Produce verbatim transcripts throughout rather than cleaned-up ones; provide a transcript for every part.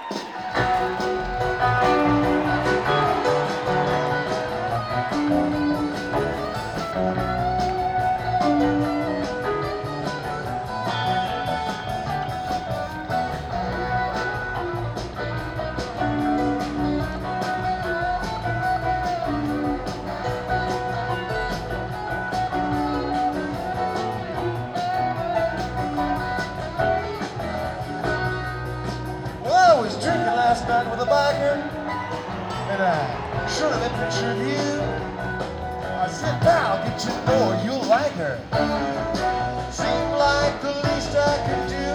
I was drinking last night with a biker, and I showed him a picture of you. I said, pal, get you more, you'll like her. Seemed like the least I could do.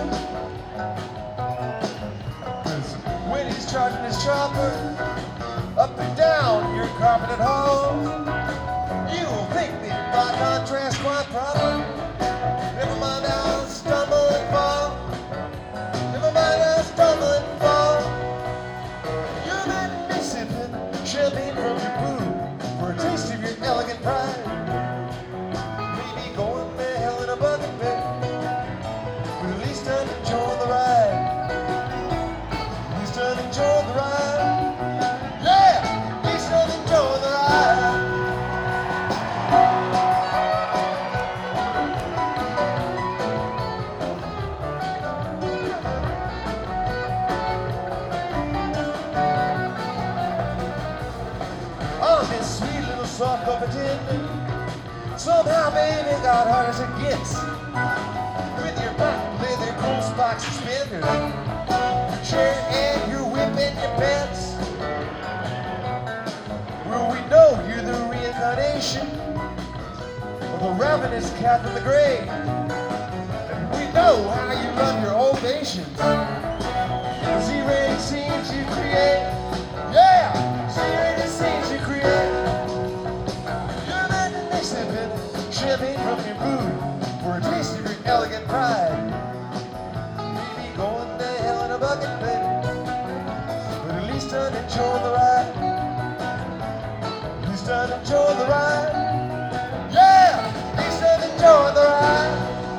'Cause when he's charging his chopper up and down your carpeted halls, you'll think me by contrast quite proper. Never mind I'll stumble and fall. Never mind I'll stumble and fall. You're that Mississippi champagne from your booth for a taste of your elegant pride. Maybe going to hell in a bucket bed, but at least I'm enjoying the ride. At least I'm enjoying the ride. Yeah, at least I'm enjoying the ride. Oh, this sweet little soft competition. Somehow, baby, got hard as it gets. With your black leather cool spike suspenders, your chair and your whip and your pants. Well, we know you're the reincarnation of the ravenous cat from the grave. And we know how you love your ovations. The Z-rated scenes you create. Yeah, Z-rated scenes you create. You're that Mississippi champagne from your booth for a taste of your elegant pride. Maybe going to hell in a bucket, baby, but at least I'm enjoying the ride. At least I'm enjoying the ride. Yeah, at least I'm enjoying the ride.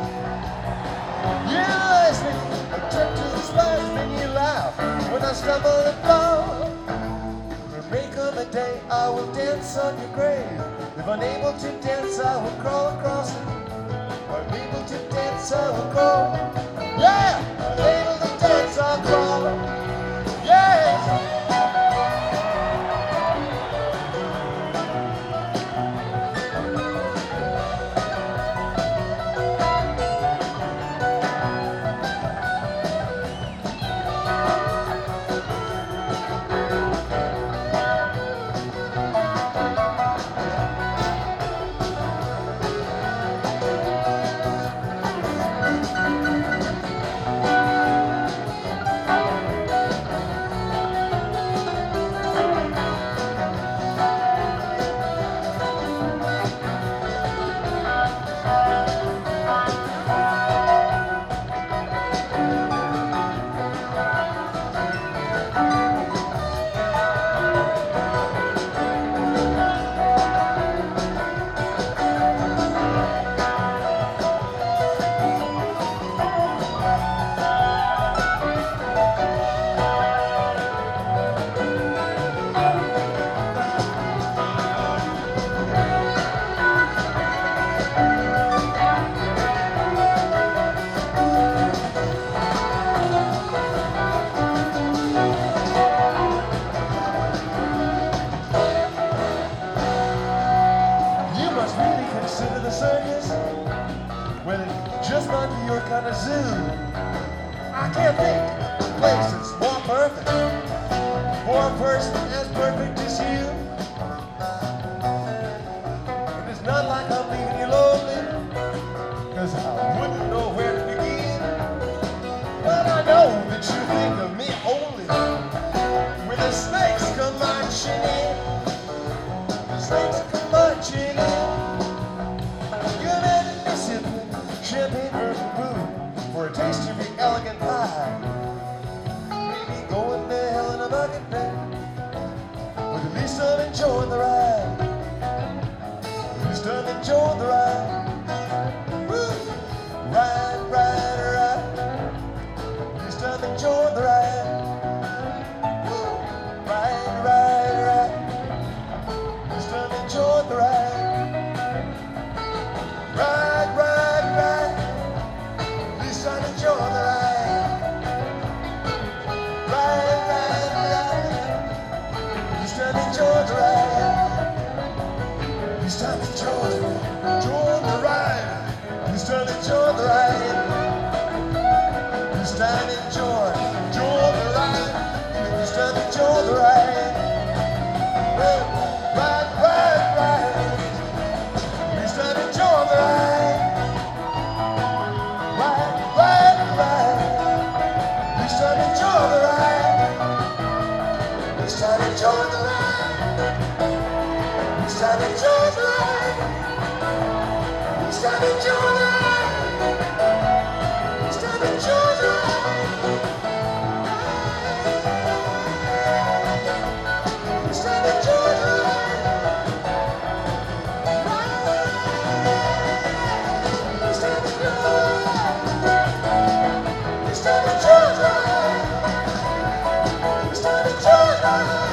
You ask me, I turn to the slides, then you laugh when I stumble and fall. There may come a day I will dance on your grave. If unable to dance, I will crawl across it. Unable to dance, I will crawl. Yeah, unable to dance, I'll crawl. Yeah. Consider the circus when it just might be your kind of zoo. I can't think of a place that's more perfect for a person as perfect as you. And it's not like I'm leaving you lonely, 'cause I wouldn't know where to begin. But I know that you think of me only when the snakes come marching in. The snakes come marching in. Champagne from the booth for a taste of your elegant pie. Maybe going to hell in a bucket, baby, but Bye.